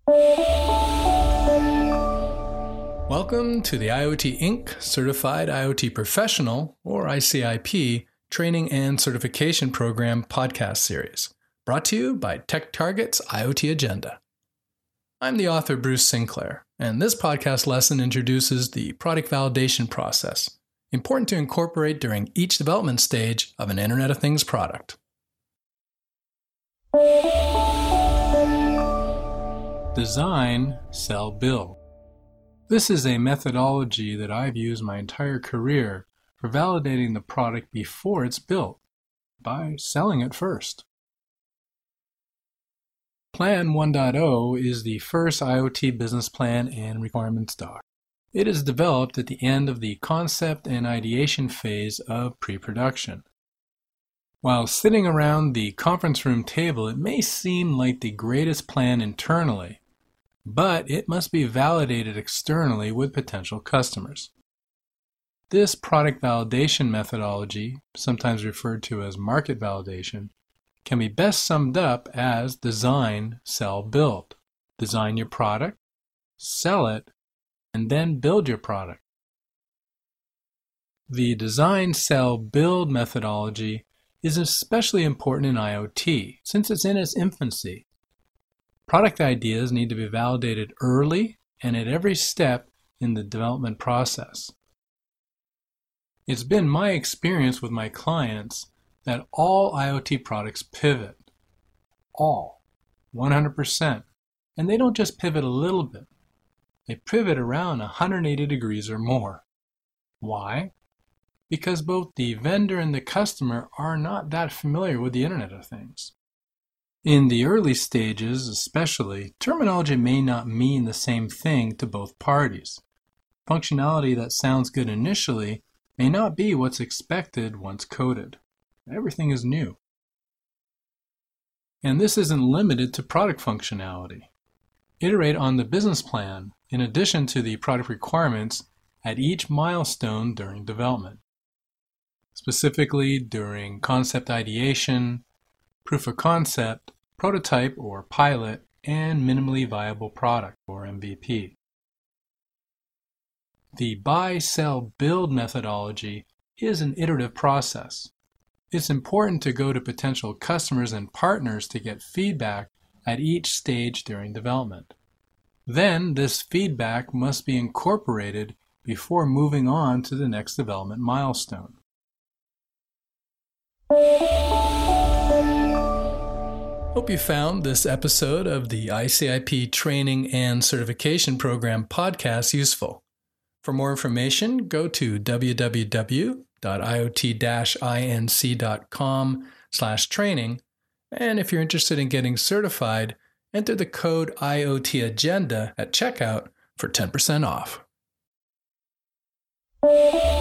Welcome to the IoT Inc. Certified IoT Professional, or ICIP, Training and Certification Program podcast series, brought to you by TechTarget's IoT Agenda. I'm the author Bruce Sinclair, and this podcast lesson introduces the product validation process, important to incorporate during each development stage of an Internet of Things product. Design, sell, build. This is a methodology that I've used my entire career for validating the product before it's built, by selling it first. Plan 1.0 is the first IoT business plan and requirements doc. It is developed at the end of the concept and ideation phase of pre-production. While sitting around the conference room table, it may seem like the greatest plan internally, but it must be validated externally with potential customers. This product validation methodology, sometimes referred to as market validation, can be best summed up as design, sell, build. Design your product, sell it, and then build your product. The design, sell, build methodology is especially important in IoT since it's in its infancy. Product ideas need to be validated early and at every step in the development process. It's been my experience with my clients that all IoT products pivot. All. 100%. And they don't just pivot a little bit. They pivot around 180 degrees or more. Why? Because both the vendor and the customer are not that familiar with the Internet of Things. In the early stages especially, terminology may not mean the same thing to both parties. Functionality that sounds good initially may not be what's expected once coded. Everything is new. And this isn't limited to product functionality. Iterate on the business plan in addition to the product requirements at each milestone during development. Specifically during concept ideation, proof of concept, prototype or pilot, and minimally viable product or MVP. The buy, sell, build methodology is an iterative process. It's important to go to potential customers and partners to get feedback at each stage during development. Then this feedback must be incorporated before moving on to the next development milestone. Hope you found this episode of the ICIP Training and Certification Program podcast useful. For more information, go to www.iot-inc.com/training, and if you're interested in getting certified, enter the code IoT Agenda at checkout for 10% off.